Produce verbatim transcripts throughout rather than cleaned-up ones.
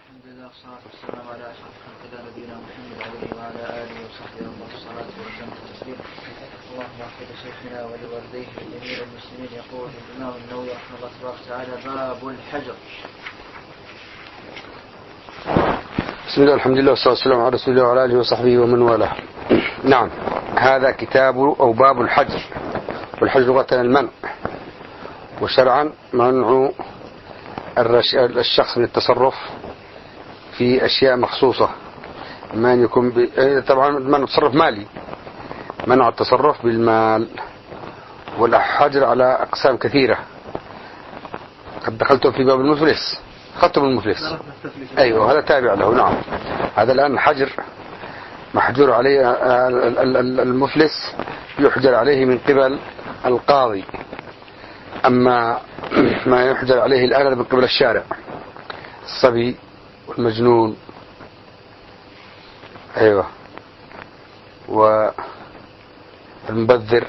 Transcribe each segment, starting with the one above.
الحمد لله والصلاة والسلام على أشرف خلق الله نبينا محمد عليه وعلى آله وصحبه أفضل الصلاة والسلام والتسليم. اللهم اغفر لشيخنا ولوالديه ولجميع المسلمين. يقول الإمام النووي رحمه الله تبارك وتعالى: باب الحجر. بسم الله الحمد لله والصلاة والسلام على رسول الله وعلى آله وصحبه ومن والاه. نعم، هذا كتاب أو باب الحجر. والحجر لغة المنع، وشرعا منع الشخص من التصرف في أشياء مخصوصة، ما أن يكون ب... طبعا منع التصرف مالي، منع التصرف بالمال. والحجر على أقسام كثيرة. قد دخلت في باب المفلس، خطب المفلس، أيوه هذا تابع له. نعم، هذا الآن الحجر محجور عليه المفلس، يحجر عليه من قبل القاضي. أما ما يحجر عليه الآن من قبل الشارع، الصبي والمجنون، أيوه، والمبذر،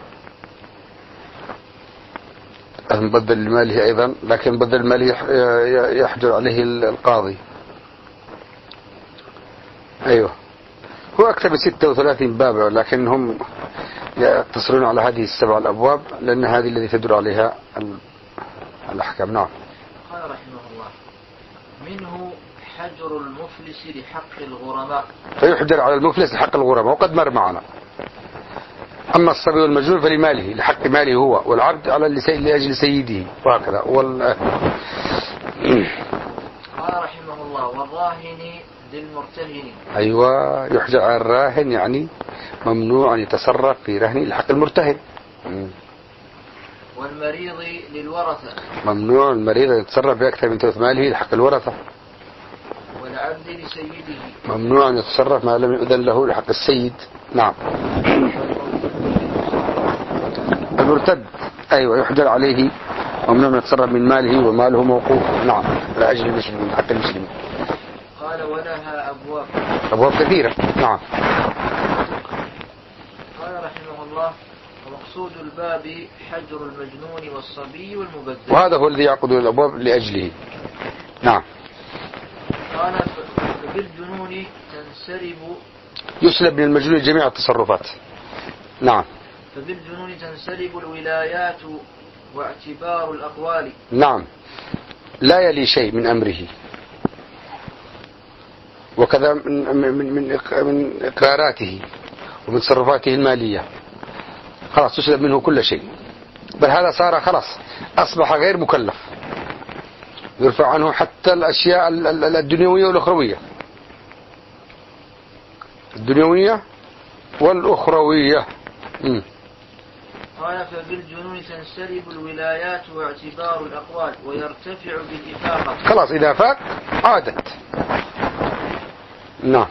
المبذر لماله أيضا، لكن المبذر لماله يحجر عليه القاضي. أيوه، هو أكثر من ستة وثلاثين باب، لكنهم يقتصرون على هذه السبع الأبواب لأن هذه التي تدور عليها الأحكام. نعم. قال رحمه الله: منه حجر المفلس لحق الغرماء. فيحجر على المفلس لحق الغرماء، وقد مر معنا. أما الصبي والمجنون فلماله، لحق ماله هو، والعبد على لأجل سيده، وهكذا. وال... قال رحمه الله: والراهن للمرتهن. أيوة، يحجر على الراهن، يعني ممنوع أن يتصرف في رهن لحق المرتهن. والمريض للورثة. ممنوع المريض أن يتصرف بأكثر من ثلث ماله لحق الورثة. والعبد لسيده. ممنوع أن يتصرف ما لم يؤذن له لحق السيد. نعم. المرتد أيوة يحجر عليه، ممنوع أن يتصرف من ماله وماله موقوف. نعم، لأجل المسلمين، حق المسلمين. قال: ولها أبواب. أبواب كثيرة. نعم. قال رحمه الله: ومقصود الباب حجر المجنون والصبي والمبذر. وهذا هو الذي يعقد الأبواب لأجله. نعم. قال: فبالجنون تنسرب. يسلب من المجنون جميع التصرفات. نعم. فبالجنون تنسلب الولايات واعتبار الأقوال. نعم، لا يلي شيء من أمره، وكذا من, من, من, من إقراراته ومن تصرفاته المالية. خلاص تسلب منه كل شيء، بل هذا صار خلاص أصبح غير مكلف، يرفع عنه حتى الأشياء الدنيوية والأخروية، الدنيوية والأخروية. م. قال: فبالجنون تنسلب الولايات واعتبار الأقوال ويرتفع بالإفاقة. خلاص إذا فاق عادت. نعم.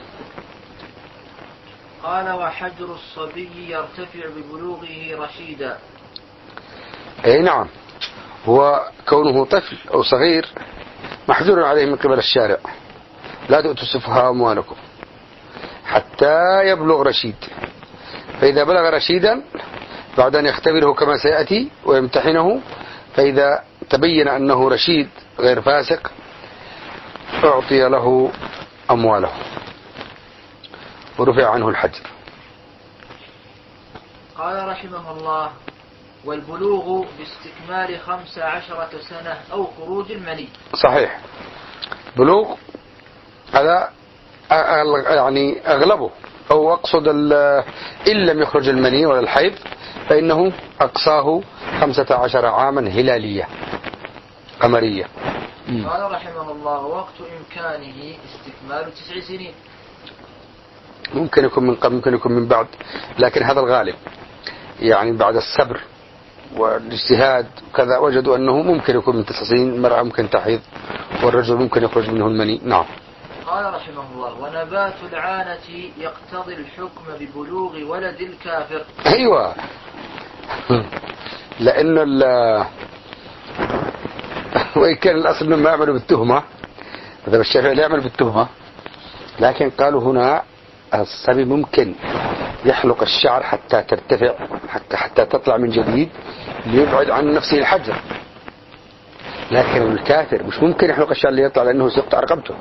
قال: وحجر الصبي يرتفع ببلوغه رشيدا. أي نعم، هو كونه طفل أو صغير محجور عليه من قبل الشارع: لا تؤتوا السفهاء أموالكم حتى يبلغ رشيد. فإذا بلغ رشيدا بعد أن يختبره كما سيأتي ويمتحنه، فإذا تبين أنه رشيد غير فاسق أعطي له أمواله ورفع عنه الحجر. قال رحمه الله: والبلوغ باستكمال خمس عشرة سنة أو خروج المني. صحيح، بلوغ هذا يعني أغلبه، أو أقصد إن لم يخرج المني ولا الحيض فإنه أقصاه خمسة عشر عاما هلالية قمرية. قال رحمه الله: وقت إمكانه استكمال تسع سنين. ممكن يكون من قبل، ممكن يكون من بعد، لكن هذا الغالب، يعني بعد الصبر والاجتهاد وكذا وجدوا أنه ممكن يكون من تسع سنين. المرأة ممكن تحيض والرجل ممكن يخرج منه المني. نعم. قال رحمه الله: ونبات العانة يقتضي الحكم ببلوغ ولد الكافر. أيوة، لأن وإن كان الأصل أنهم ما يعملوا بالتهمة، مثلا الشافعي لا يعمل بالتهمة، لكن قالوا هنا الصبي ممكن يحلق الشعر حتى ترتفع، حتى, حتى تطلع من جديد ليبعد عن نفسه الحجر. لكن الكافر مش ممكن يحلق الشعر اللي يطلع لأنه سيقطع رقبته.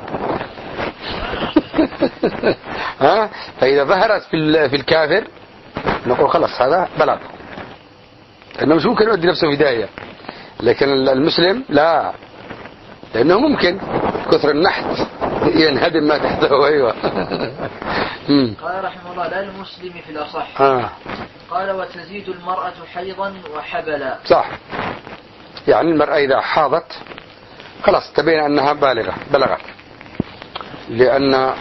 ها؟ فإذا ظهرت في في الكافر نقول خلاص هذا بلغ، لأنه مش ممكن يؤدي نفسه في داهية. لكن المسلم لا، لأنه ممكن كثر النحت ينهدم ما تحته. أيوة. قال رحمه الله: لا المسلم في الأصح. آه. قال: وتزيد المرأة حيضا وحبلا. صح، يعني المرأة إذا حاضت خلاص تبين أنها بالغة بلغت، لأن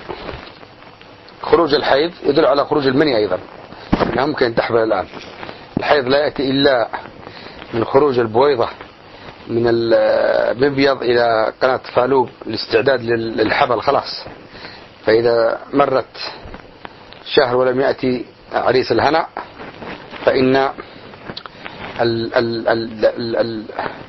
خروج الحيض يدل على خروج المني أيضا، أنها ممكن تحبل الآن. الحيض لا يأتي إلا من خروج البويضة من المبيض إلى قناة فالوب الاستعداد للحبل خلاص. فإذا مرت شهر ولم يأتي عريس الهناء فإن ال ال ال ال ال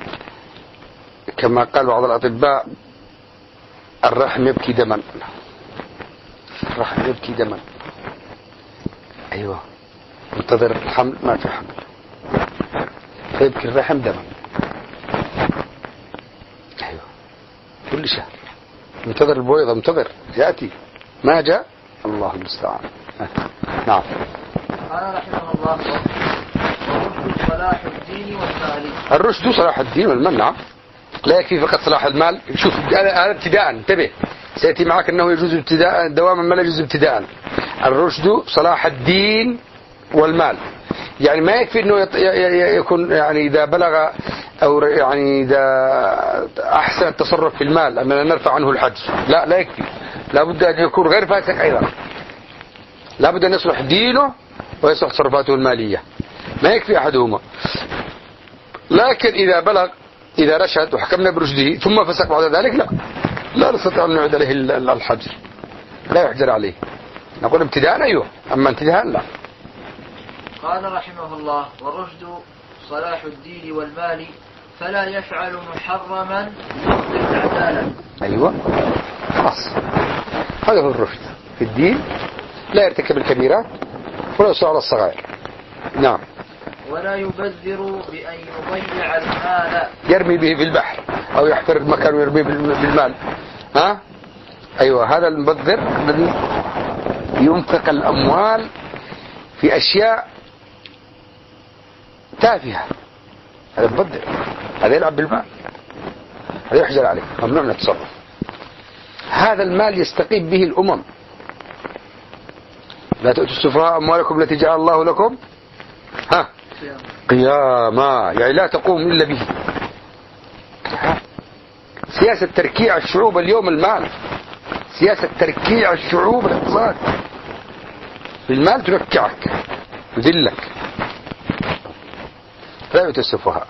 كما قال بعض الأطباء الرحم يبكي دما، الرحم يبكي دما. أيوة، منتظر الحمل ما في حمل فيبكي الرحم دما. أيوة، كل شهر منتظر البويضة، منتظر يأتي ما جاء، الله المستعان. نعم. قال رحمه الله: والرشد صلاح الدين والمال. الرشد صلاح الدين والمال، نعم، لا يكفي فقط صلاح المال. شوف هذا ابتداء، انتبه، سيأتي معك أنه يجوز ابتداء دواما ما لا يجوز ابتداء. الرشد صلاح الدين والمال، يعني ما يكفي أنه يكون يعني إذا بلغ أو يعني إذا أحسن التصرف في المال أننا نرفع عنه الحج، لا لا يكفي، لا بد أن يكون غير فاسق أيضا، لا بد أن يصلح دينه ويصلح تصرفاته المالية، ما يكفي أحدهما. لكن إذا بلغ إذا رشد وحكمنا برشده ثم فسق بعد ذلك، لا لا نستطيع أن نعد عليه الحجر، لا يحجر عليه. نقول ابتداء أيوه، أما انتهاء لا. قال رحمه الله: والرشد صلاح الدين والمال، فلا يفعل محرما يفضي العدالة. أيوة، خلاص، هذا هو الرشد في الدين، لا يرتكب الكبيرات ولا يصر على الصغائر. نعم. ولا يبذر بأن يضيع المال، يرمي به في البحر أو يحفر مكان ويرمي بالمال. ها؟ أيوة، هذا المبذر الذي ينفق الأموال في أشياء تافهة، هذا مبذر، هذا يلعب بالمال، هذا يحجر عليه، ممنوع من التصرف. هذا المال يستقيم به الأمم. لا تؤتوا السفهاء أموالكم التي جعل الله لكم ها قياما، يعني لا تقوم إلا به. سياسة تركيع الشعوب اليوم المال، سياسة تركيع الشعوب الاقتصاد بالمال تركعك تذلك. لا يؤتوا السفهاء.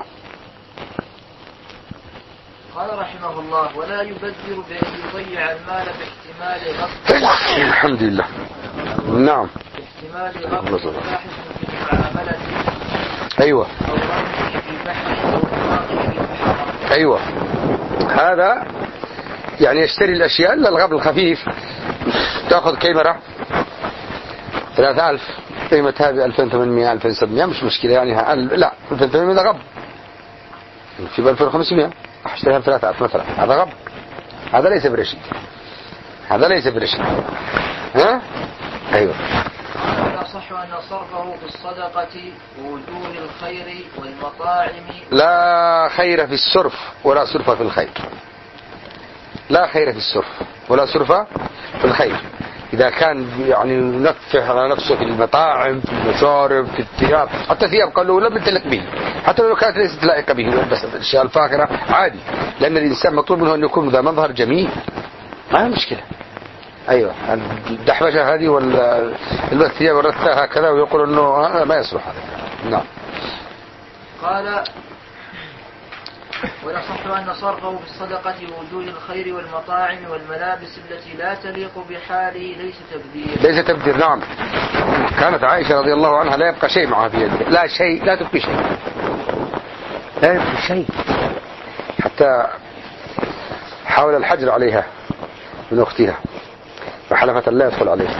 قال رحمه الله: ولا يبذر بأن يضيع المال باحتمال غصب. الحمد لله. نعم. باحتمال غصب فاحش في معاملته. أيوة. أو رميه في بحر أو إطلاقه في محرم. أيوة، هذا يعني يشتري الأشياء للغبن الخفيف. تأخذ كاميرا ثلاثة آلاف قيمتها بألفين وثمانمائة ألفين وسبعمائة، مش مشكلة يعني. لا، ألفين وثمانمائة ده غب، في بألفين وخمسمائة أشتريها بثلاثة آلاف مثلا، هذا غب، هذا ليس برشد، هذا ليس برشد. ها؟ أيوة. صح أن صرفه في الصدقة ووجوه الخير والمطاعم. لا خير في الصرف ولا صرف في الخير، لا خير في الصرف ولا صرف في الخير. إذا كان يعني ينفح على نفسه في المطاعم، في المشارب، في الثياب، حتى الثياب قالوا لم يتلق به، حتى لو كانت ليست لائقة به، بس الأشياء الفاخرة عادي، لأن الإنسان مطلوب منه أن يكون ذا مظهر جميل، ما هي مشكلة. أيوة، الدحبشة هذه والثياب والرثة هكذا ويقول أنه هذا ما يصلح هذا. نعم. قال: ويصح أن صرفه في الصدقة ووجوه الخير والمطاعم والملابس التي لا تليق بحاله ليس تبذير. ليس تبذير، نعم. كانت عائشة رضي الله عنها لا يبقى شيء معها في يدها، لا شيء، لا تبقي شيء، لا يبقي شيء، حتى حاول الحجر عليها من أختها فحلفت لا يدخل عليها.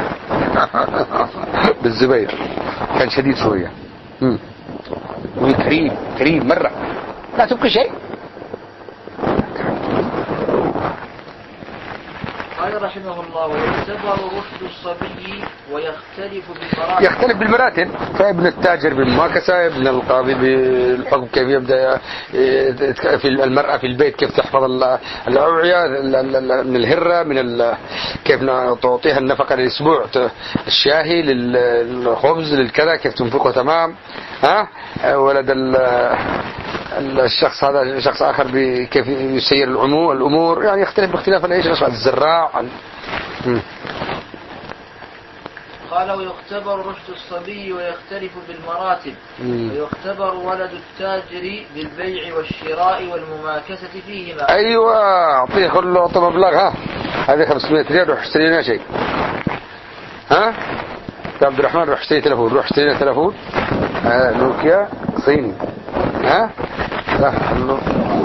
بالزبير كان شديد شوية، وكريم كريم مرة، لا تبقي شيء، قال رحمه الله: ويعتبر رشد الصبي ويختلف بالمراتب. يختلف بالمراتب، فابن التاجر بالمماكسة، ابن القاضي بالحكم كيف يبدأ في المرأة في البيت كيف تحفظ الأوعية من الهرة، من كيف تعطيها النفقة للأسبوع، الشاهي للخبز للكذا كيف تنفقه تمام. ها ولد الشخص هذا شخص آخر كيف يسير الأمور، يعني يختلف باختلاف الإيش الزراع. قال: ويختبر رشد الصبي ويختلف بالمراتب. مم. ويختبر ولد التاجر بالبيع والشراء والمماكسة فيهما. أيوة، أعطيه خل له مبلغ، ها هذه خمسمائة ريال روح اشتري لنا شيء. ها يا عبد الرحمن روح اشتري تلفون، روح اشتري لنا تلفون آه نوكيا صيني. ها لا خلو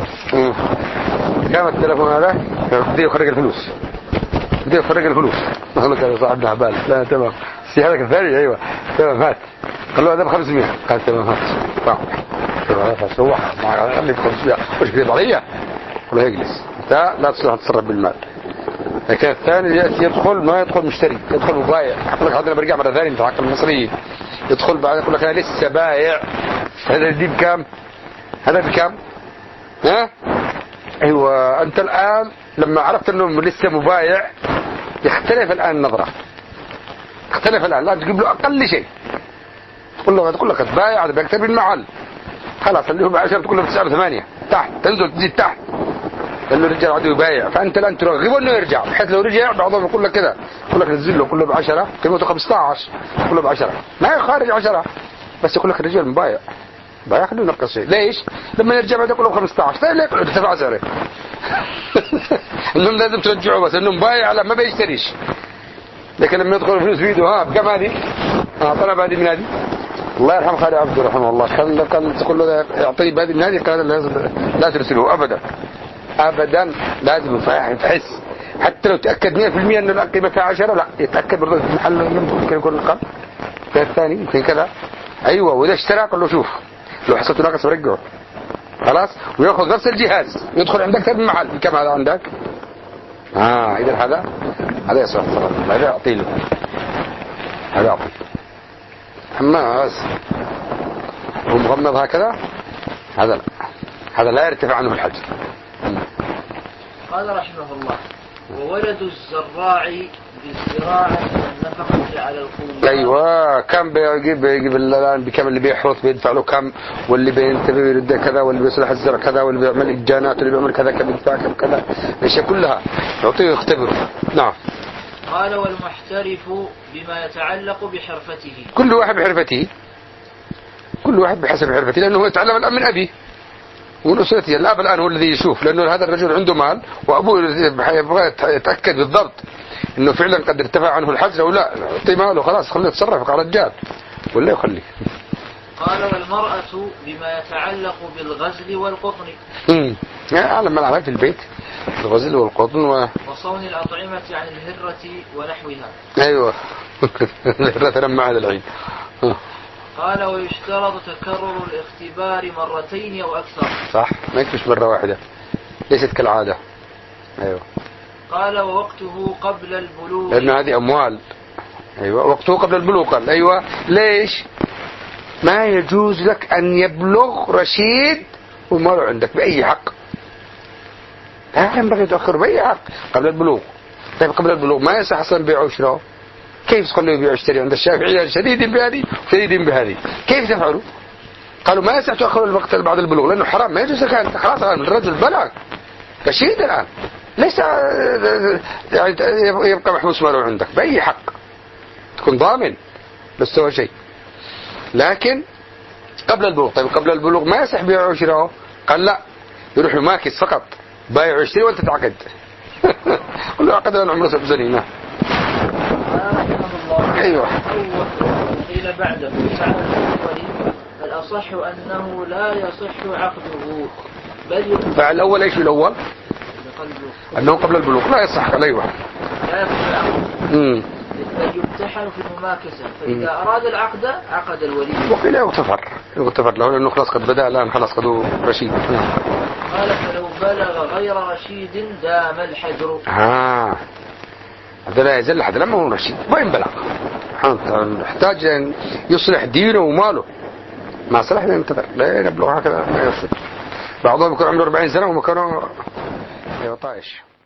كم التلفون هذا؟ بدي يخرج الفلوس، بدي يخرج الفلوس. قال له صاحبنا عبال لا تمام سي هذاك الثاني. ايوه تمام هات. قال له هذا ب خمسمائة. قال تمام هات. تمام فسوح ما خلي ب خمسمائة وش كذب علي؟ قال له اجلس انت لا تصلح تتصرف بالمال. لكن الثاني ياتي يدخل ما يدخل مشتري، يدخل مبايع. يقول لك هذا برجع مره ثانيه في حق المصريين، يدخل بعد يقول لك انا لسه بايع. هذا دي بكام؟ هذا بكام؟ ها ايوه. انت الان لما عرفت انه لسه مبايع يختلف الان النظره، يختلف الان. لا تجيب له اقل شيء، تقول له تقول لك تبايع هذا بيكتب بالمعل خلاص اللي هو بعشرة تقول له بتسعة وثمانية تحت، تنزل تزيد تحت لانه الرجال عدو يبايع. فانت الان ترغبه انه يرجع، بحيث لو رجع بعضهم يقول لك كذا، يقول لك نزل له كله بعشرة قيمته خمسة عشر كله بعشرة ما يخارج عشرة، بس يقول لك الرجال مبايع بايع خليه ينقص شيء. ليش؟ لما يرجع بعد يقول له خمسة عشر ليه يقول ارتفع سعره. انهم لازم ترجعوا بس انه مبايع لا ما بيشتريش. لكن لما يدخل الفلوس في يده ها بكم هذه؟ اه طلب هذه من هذه. الله يرحم خالد عبد رحمه الله كان كان تقول له يعطيه بهذه من هذه قال لا ترسله ابدا ابدا، لازم يفحص حتى لو تاكد مئة بالمئة انه قيمتها عشرة لا يتاكد برضه في المحل يمكن يكون اقل الثاني يمكن كذا. ايوه واذا اشترى قال له شوف لو حصلت ناقص برجعه خلاص، وياخذ نفس الجهاز يدخل عندك ثاني المحل كم هذا عندك؟ اه اذا هذا هذا يصح صراحه هذا اعطي له هذا اعطي. اما بس هو مغمض هكذا هذا لا، هذا لا يرتفع عنه الحجر. قال رحمه الله: وولد الزراع بالزراعة والنفقة على القوم. ايوه كم بيجيب بيجيب الان بكم اللي بيحرث بيدفع له كم، واللي بينتبه يرد كذا، واللي بيصلح الزرع كذا، واللي بيعمل اجانات، واللي بيعمل كذا كم يدفع كم كذا، الاشياء كلها يعطيه يختبره. نعم. قال: والمحترف بما يتعلق بحرفته. كل واحد بحرفته، كل واحد بحسب حرفته، لانه هو يتعلم الان من ابيه ومن اسرته. الاب الان هو الذي يشوف، لانه هذا الرجل عنده مال وابوه يبغى يتاكد بالضبط انه فعلا قد ارتفع عنه الحجر او لا، يعطي ماله خلاص خليه يتصرف على الرجال ولا يخليه. قال: والمرأة بما يتعلق بالغزل والقطن. امم يعني اعلم من على في البيت الغزل والقطن و... وصون الأطعمة عن الهرة ونحوها. ايوه الهرة لما هذا العين. قال: ويشترط تكرر الاختبار مرتين او اكثر. صح ما يكفيش مرة واحدة ليست كالعادة. ايوه. قال: ووقته قبل البلوغ. لأن هذه أموال. أيوة وقته قبل البلوغ. قال أيوة ليش؟ ما يجوز لك أن يبلغ رشيد وماله عندك بأي حق، لا ينبغي تأخر بأي حق قبل البلوغ. طيب قبل البلوغ ما يصح أصلا بيع وشراء، كيف تقول له يبيع ويشتري؟ عند الشافعية شديد بهذه وشديد بهذه، كيف تفعلوا؟ قالوا ما يصح تأخر الوقت بعد البلوغ لأنه حرام، ما يجوز لك أنت خلاص الآن الرجل بلغ رشيد الآن، ليس يعني يبقى محبوس ماله عندك بأي حق، تكون ضامن بس سوى شيء. لكن قبل البلوغ، طيب قبل البلوغ ما يصح بيع وشراء؟ قال لا، يروح يماكس فقط بايع ويشتري وانت تعقد. قل له عقد انا عمره سبع سنين. ايوه. قيل بعده الأصح أنه لا يصح عقده بل فالأول ايش الأول؟ أنه قبل البلوغ لا يصح. ايوه لا يصح عقده بل يمتحن في المماكسة، فإذا أراد العقد عقد الولي. وقيل يغتفر يغتفر له لأنه خلاص قد بدأ الآن خلاص قد رشيد. قال: فلو بلغ غير رشيد دام الحجر. ها هذا لا يزل حتى لما هو رشيد وين بلغ يحتاج أن يصلح دينه وماله ما صلح ينتظر لا يبلغ هكذا ما يصل بعضهم يكون عمره أربعين سنة وما كانوا طائش